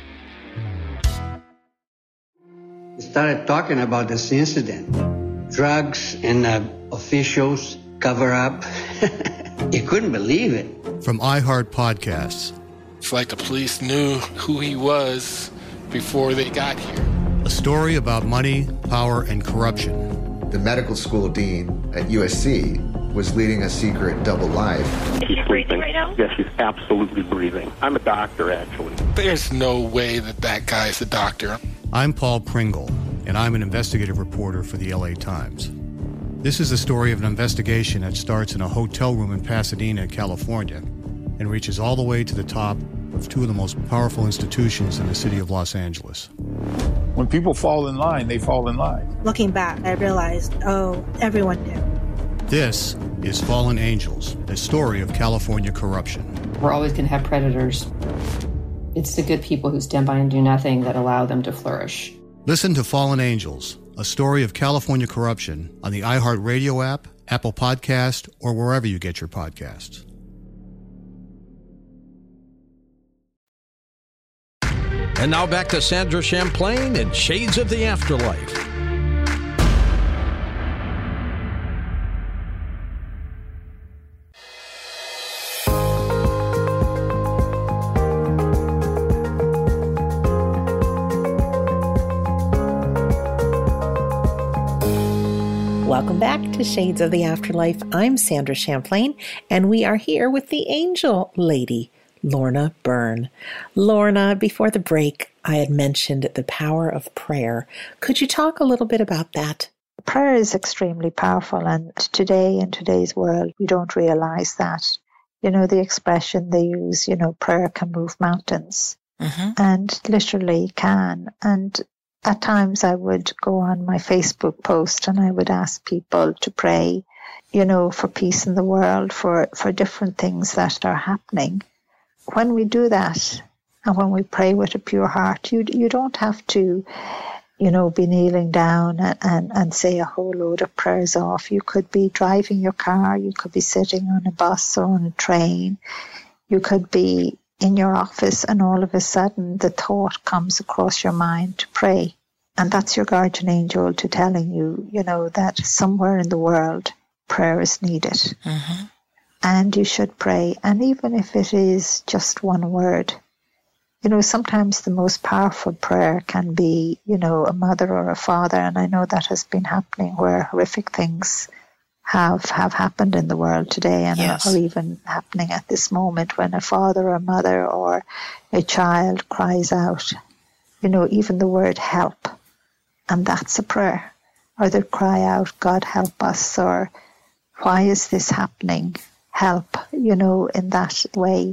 We started talking about this incident. Drugs and uh, officials cover up. You couldn't believe it. From iHeart Podcasts. It's like the police knew who he was before they got here. A story about money, power, and corruption. The medical school dean at U S C was leading a secret double life. He's breathing right now? Yes, he's absolutely breathing. I'm a doctor, actually. There's no way that that guy's a doctor. I'm Paul Pringle, and I'm an investigative reporter for the L A Times. This is the story of an investigation that starts in a hotel room in Pasadena, California, and reaches all the way to the top of two of the most powerful institutions in the city of Los Angeles. When people fall in line, they fall in line. Looking back, I realized, oh, everyone knew. This is Fallen Angels, the story of California corruption. We're always going to have predators. It's the good people who stand by and do nothing that allow them to flourish. Listen to Fallen Angels, a story of California corruption on the iHeartRadio app, Apple Podcast, or wherever you get your podcasts. And now back to Sandra Champlain and Shades of the Afterlife. Welcome back to Shades of the Afterlife. I'm Sandra Champlain, and we are here with the angel lady, Lorna Byrne. Lorna, before the break, I had mentioned the power of prayer. Could you talk a little bit about that? Prayer is extremely powerful, and today, in today's world, we don't realize that. You know, the expression they use, you know, prayer can move mountains, mm-hmm. and literally can. And at times I would go on my Facebook post and I would ask people to pray, you know, for peace in the world, for, for different things that are happening. When we do that, and when we pray with a pure heart, you you don't have to, you know, be kneeling down and, and, and say a whole load of prayers off. You could be driving your car, you could be sitting on a bus or on a train, you could be in your office, and all of a sudden the thought comes across your mind to pray. And that's your guardian angel to telling you, you know, that somewhere in the world prayer is needed. Mm-hmm. And you should pray. And even if it is just one word, you know, sometimes the most powerful prayer can be, you know, a mother or a father. And I know that has been happening where horrific things have have happened in the world today, and yes. are even happening at this moment, when a father or mother or a child cries out, you know, even the word help. And that's a prayer. Or they cry out, God help us, or why is this happening? Help, you know, in that way.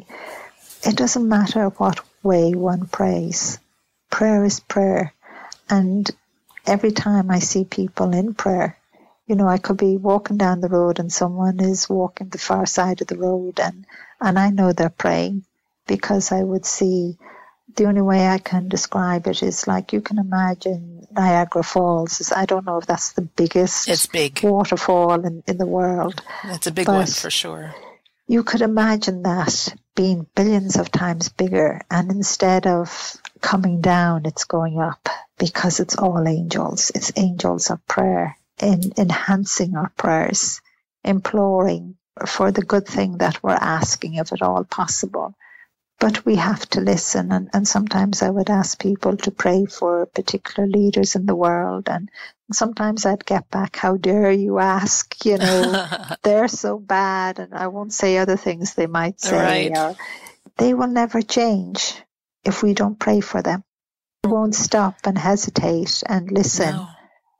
It doesn't matter what way one prays. Prayer is prayer. And every time I see people in prayer, you know, I could be walking down the road and someone is walking the far side of the road, and, and I know they're praying, because I would see, the only way I can describe it is like you can imagine Niagara Falls. I don't know if that's the biggest it's big. waterfall in, in the world. It's a big one for sure. You could imagine that being billions of times bigger, and instead of coming down, it's going up, because it's all angels. It's angels of prayer, in enhancing our prayers, imploring for the good thing that we're asking, if at all possible. But we have to listen, and, and sometimes I would ask people to pray for particular leaders in the world, and sometimes I'd get back, how dare you ask, you know, they're so bad, and I won't say other things they might say. Right. Or, they will never change if we don't pray for them. They won't stop and hesitate and listen. No.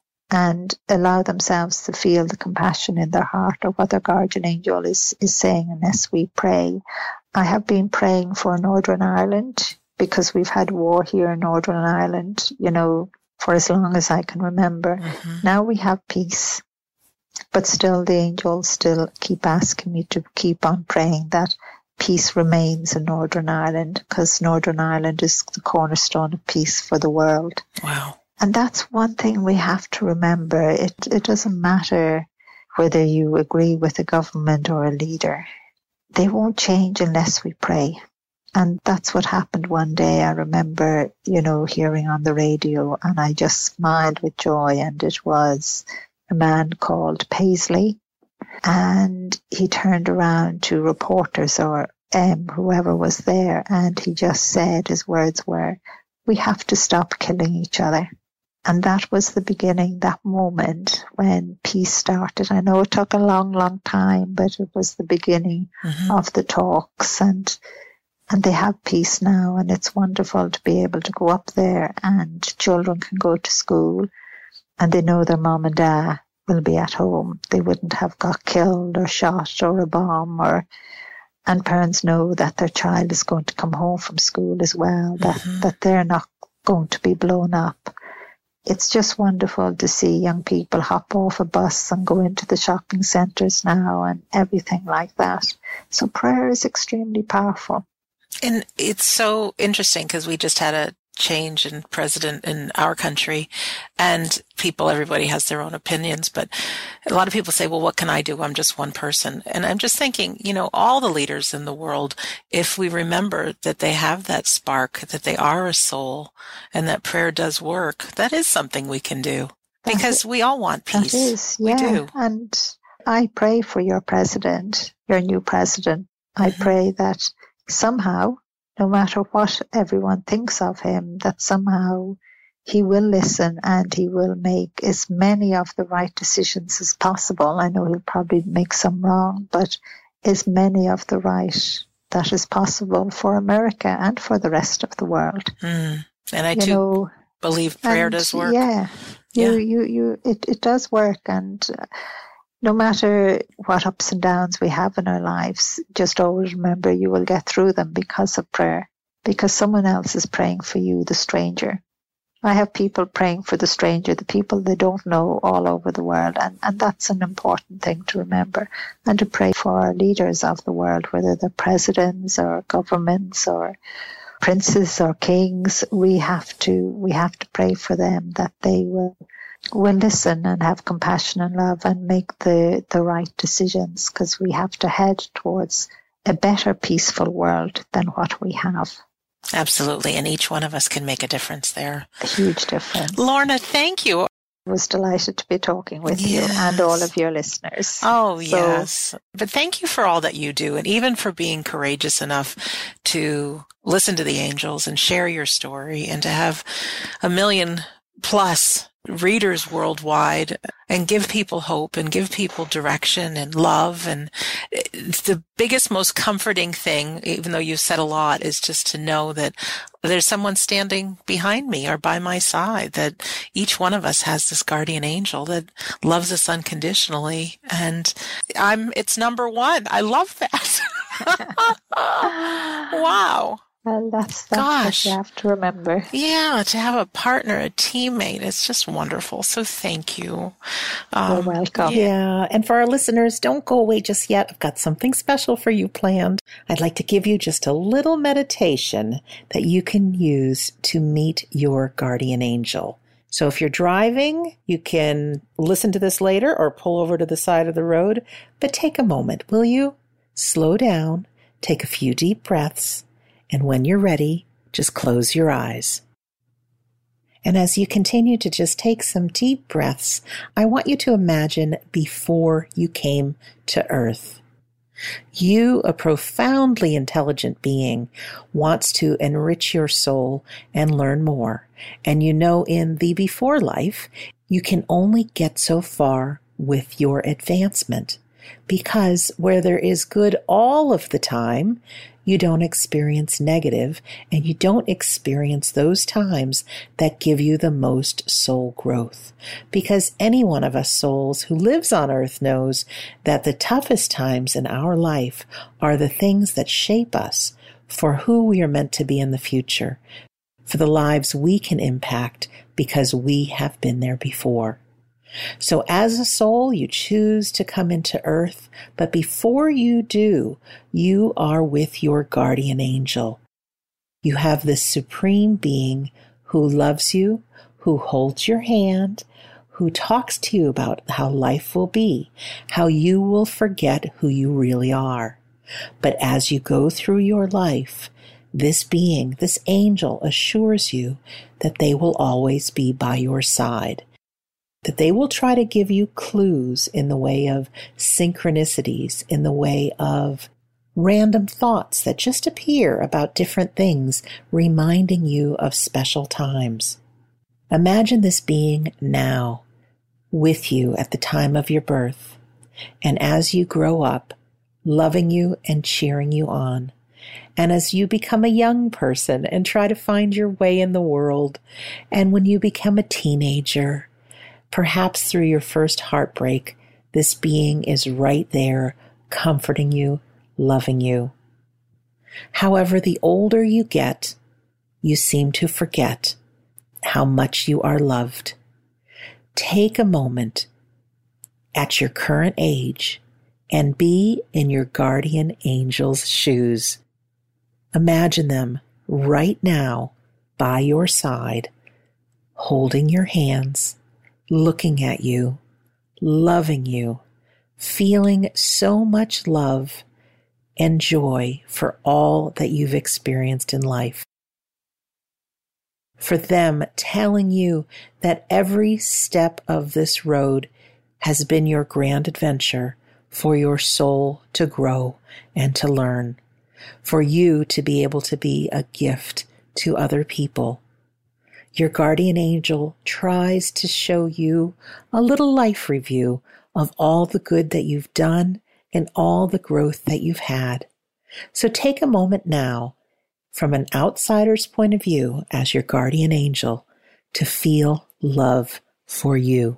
And allow themselves to feel the compassion in their heart, or what their guardian angel is, is saying, unless we pray. I have been praying for Northern Ireland, because we've had war here in Northern Ireland, you know, for as long as I can remember. Mm-hmm. Now we have peace, but still the angels still keep asking me to keep on praying that peace remains in Northern Ireland, because Northern Ireland is the cornerstone of peace for the world. Wow. And that's one thing we have to remember. It it doesn't matter whether you agree with a government or a leader. They won't change unless we pray. And that's what happened one day. I remember, you know, hearing on the radio, and I just smiled with joy. And it was a man called Paisley. And he turned around to reporters or um, whoever was there, and he just said, his words were, we have to stop killing each other. And that was the beginning, that moment when peace started. I know it took a long, long time, but it was the beginning mm-hmm. of the talks. And and they have peace now, and it's wonderful to be able to go up there, and children can go to school, and they know their mom and dad will be at home. They wouldn't have got killed or shot or a bomb, or and parents know that their child is going to come home from school as well, that, mm-hmm. that they're not going to be blown up. It's just wonderful to see young people hop off a bus and go into the shopping centres now, and everything like that. So prayer is extremely powerful. And it's so interesting, because we just had a change in president in our country, and people, everybody has their own opinions, but a lot of people say, well, what can I do? I'm just one person. And I'm just thinking, you know, all the leaders in the world, if we remember that they have that spark, that they are a soul, and that prayer does work, that is something we can do, because that, we all want peace. That is, yeah. We do. And I pray for your president, your new president. I mm-hmm. pray that somehow, no matter what everyone thinks of him, that somehow he will listen and he will make as many of the right decisions as possible. I know he'll probably make some wrong, but as many of the right that is possible for America and for the rest of the world. Mm. And I you too know, believe prayer and, does work. Yeah, yeah. You, you, you, it, it does work. And uh, no matter what ups and downs we have in our lives, just always remember you will get through them because of prayer, because someone else is praying for you, the stranger. I have people praying for the stranger, the people they don't know all over the world. And, and that's an important thing to remember. And to pray for our leaders of the world, whether they're presidents or governments or princes or kings. We have to, we have to pray for them that they will, will listen and have compassion and love and make the, the right decisions, because we have to head towards a better, peaceful world than what we have. Absolutely. And each one of us can make a difference there. A huge difference. Lorna, thank you. I was delighted to be talking with yes. you and all of your listeners. Oh, so, yes. But thank you for all that you do, and even for being courageous enough to listen to the angels and share your story, and to have a million plus readers worldwide and give people hope and give people direction and love. And the biggest, most comforting thing, even though you've said a lot, is just to know that there's someone standing behind me or by my side, that each one of us has this guardian angel that loves us unconditionally. And I'm, it's number one. I love that. Wow. Well, that's, that's what you have to remember. Yeah, to have a partner, a teammate, it's just wonderful. So thank you. Um, You're welcome. Yeah. yeah, and for our listeners, don't go away just yet. I've got something special for you planned. I'd like to give you just a little meditation that you can use to meet your guardian angel. So if you're driving, you can listen to this later or pull over to the side of the road. But take a moment, will you? Slow down, take a few deep breaths. And when you're ready, just close your eyes. And as you continue to just take some deep breaths, I want you to imagine before you came to Earth. You, a profoundly intelligent being, wants to enrich your soul and learn more. And you know in the before life, you can only get so far with your advancement. Because where there is good all of the time, you don't experience negative, and you don't experience those times that give you the most soul growth. Because any one of us souls who lives on earth knows that the toughest times in our life are the things that shape us for who we are meant to be in the future, for the lives we can impact because we have been there before. So as a soul, you choose to come into earth, but before you do, you are with your guardian angel. You have this supreme being who loves you, who holds your hand, who talks to you about how life will be, how you will forget who you really are. But as you go through your life, this being, this angel assures you that they will always be by your side, that they will try to give you clues in the way of synchronicities, in the way of random thoughts that just appear about different things, reminding you of special times. Imagine this being now, with you at the time of your birth, and as you grow up, loving you and cheering you on. And as you become a young person and try to find your way in the world, and when you become a teenager, perhaps through your first heartbreak, this being is right there, comforting you, loving you. However, the older you get, you seem to forget how much you are loved. Take a moment at your current age and be in your guardian angel's shoes. Imagine them right now by your side, holding your hands, looking at you, loving you, feeling so much love and joy for all that you've experienced in life. For them telling you that every step of this road has been your grand adventure for your soul to grow and to learn, for you to be able to be a gift to other people. your guardian angel tries to show you a little life review of all the good that you've done and all the growth that you've had. So take a moment now, from an outsider's point of view as your guardian angel, to feel love for you.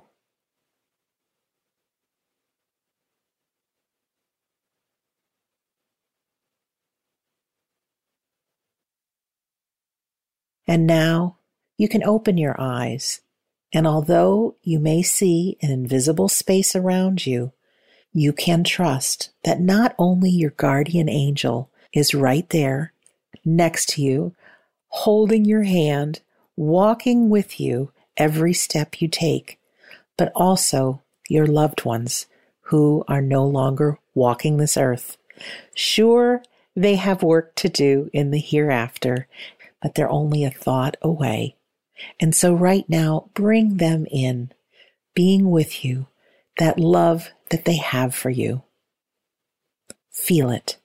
And now you can open your eyes, and although you may see an invisible space around you, you can trust that not only your guardian angel is right there next to you, holding your hand, walking with you every step you take, but also your loved ones who are no longer walking this earth. Sure, they have work to do in the hereafter, but they're only a thought away. And so right now, bring them in, being with you, that love that they have for you. Feel it.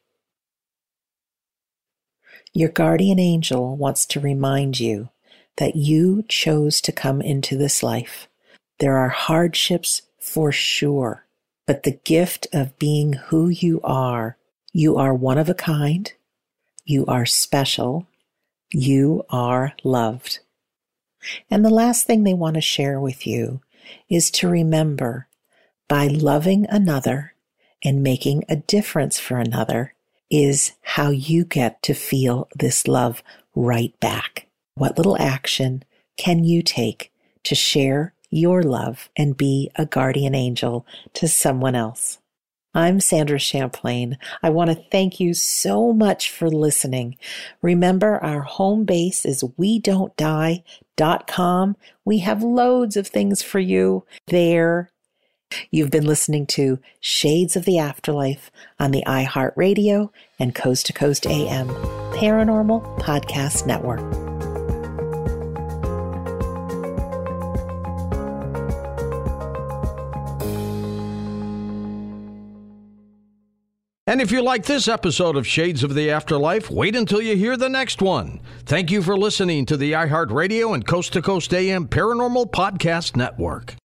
Your guardian angel wants to remind you that you chose to come into this life. There are hardships for sure, but the gift of being who you are, you are one of a kind, you are special, you are loved. And the last thing they want to share with you is to remember, by loving another and making a difference for another is how you get to feel this love right back. What little action can you take to share your love and be a guardian angel to someone else? I'm Sandra Champlain. I want to thank you so much for listening. Remember, our home base is we don't die dot com. We have loads of things for you there. You've been listening to Shades of the Afterlife on the iHeartRadio and Coast to Coast A M Paranormal Podcast Network. And if you like this episode of Shades of the Afterlife, wait until you hear the next one. Thank you for listening to the iHeartRadio and Coast to Coast A M Paranormal Podcast Network.